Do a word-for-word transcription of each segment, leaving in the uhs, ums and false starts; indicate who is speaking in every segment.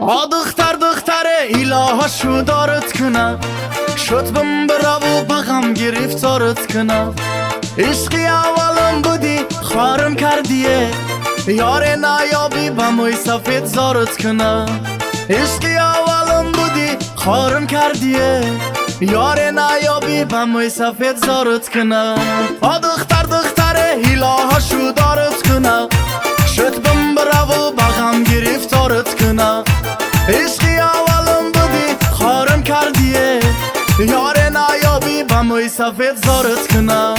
Speaker 1: آ دختر دختره ایلاها شو دارت کنه شد بم براو بغم گرفتارت کنه عشقی اولم بودی خارم کردیه یار نایابی بموی سفید زارت کنه عشقی اولم بودی خارم کردیه یار نایابی بموی سفید زارت کنه آ دختر دختره ایلاها شو دارت کنه شد بم براو بغم گرفتارت کنه عشقی اولم بودی خارم کردیه یار نایابی بموی سفید زارت کنه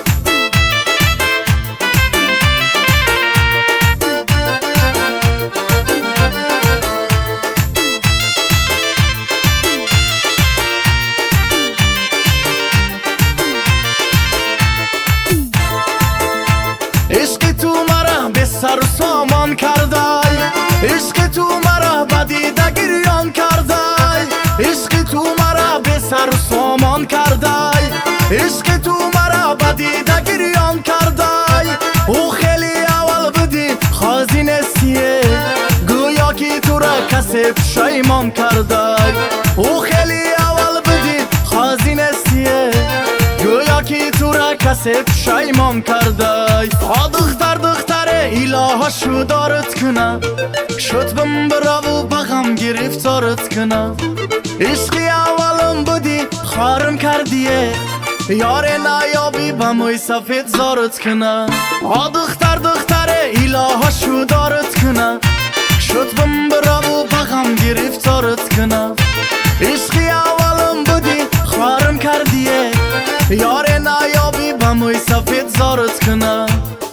Speaker 1: عشق تو مرا به سر و سامان کردای عشق تو مرا بدیده گریان کردای عشق تو مرا به سر و سامان کردای عشق تو مرا بدیده گریان کردای او خیلی اول بودی خازینستیه گویا که تو را کسی پشیمان کردای او خیلی اول بودی خازینستیه گویا که تو را کسی پشیمان کردای آ دختر دختره ایلاها شو دارت کنه شد بم براو بغم گرفتارت کنه عشقی اولم بودی خارم کردیه یار نایابی بموی سفید زارت کنه آ دختر دختره ایلاها شو دارت کنه شد بم براو بغم گرفتارت کنه عشقی اولم بودی خارم کردیه یار نایابی بموی سفید زارت کنه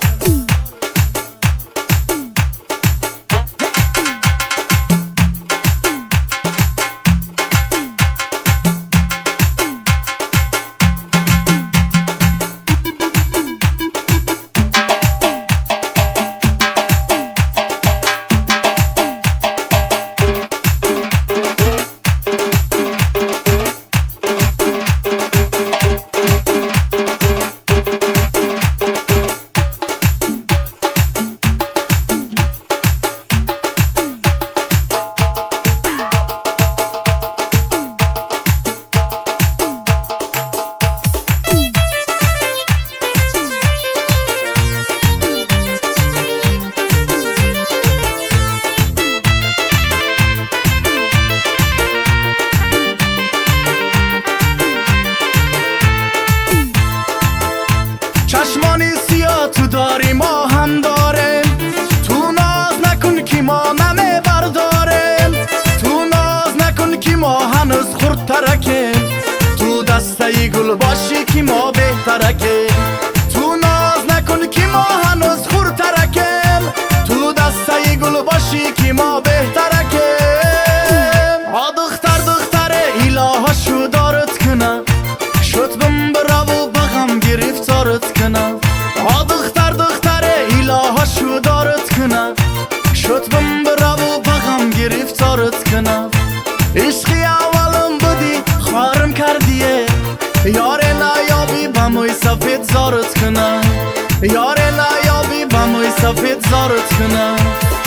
Speaker 1: چشمانی سیاه تو داری ما هم داریم تو ناز نکن که ما نمی برداریم تو ناز نکن که ما هنوز خردترکیم تو دسته گل باشی که ما بهترکیم تو ناز نکن که ما هنوز خردترکیم تو دسته گل باشی که ما بهترکیم آ دختر دختره ایلاها شو دارت کنه شد بم براو بغم گرفتارت کنه آ دختر دختره ایلاها شو دارت کنه شد بم براو بغم گرفتارت کنه عشقی اولم بودی خارم کردیه یار نایابی بموی سفید زارت کنه یار نایابی بموی سفید زارت کنه